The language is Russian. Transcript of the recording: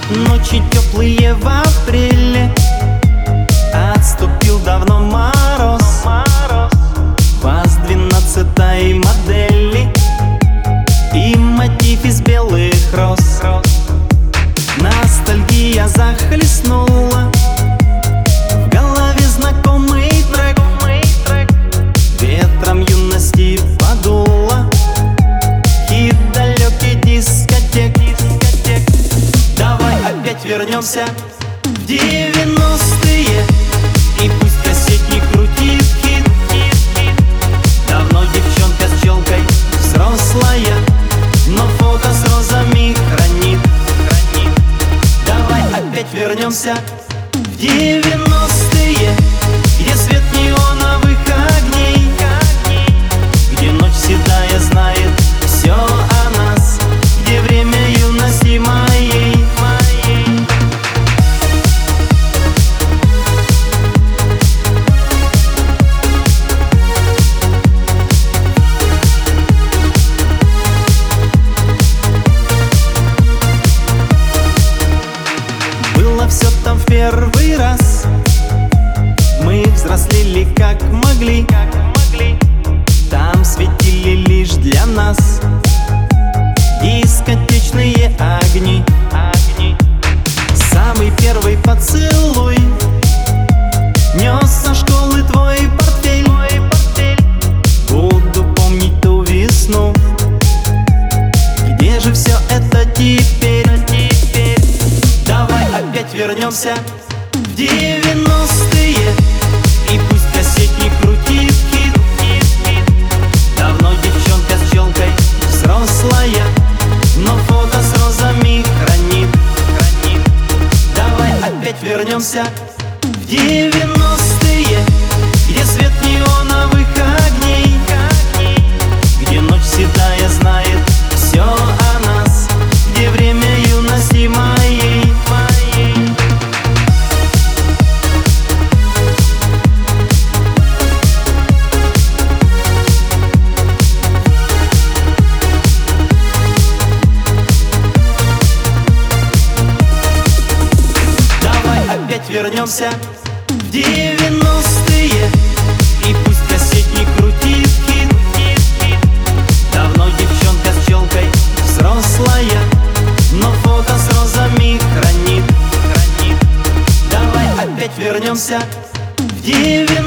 Ночи теплые в апреле, отступил давно мороз. ВАЗ-12 модели и мотив из белых роз. Ностальгия захлестнула, в голове знакомый трек. Ветром юности подуло, хит далекий дискотек. Давай опять вернемся в 90-е, и пусть кассетник крутит хит. Давно девчонка с челкой взрослая, но фото с розами хранит. Давай опять вернемся в 90-е, где свет неоновых огней, где ночь седая знает все о нас, где время юности моей. Было все там в первый раз, мы взрослели как могли. Там светили лишь для нас дискотечные огни. Самый первый поцелуй нес со школы твой портфель. Буду помнить ту весну, где же все это теперь? Давай опять вернемся в 90-е, и пусть кассетник крутит хит. Давно девчонка с челкой взрослая, но фото с розами хранит. Давай опять вернемся в 90-е, где свет неоновых огней, где ночь седая знает все о нас, где время юности моей. Вернемся в 90-е, и пусть кассетник крутит хит. Давно девчонка с челкой взрослая, но фото с розами хранит. Давай опять вернемся в 90-е.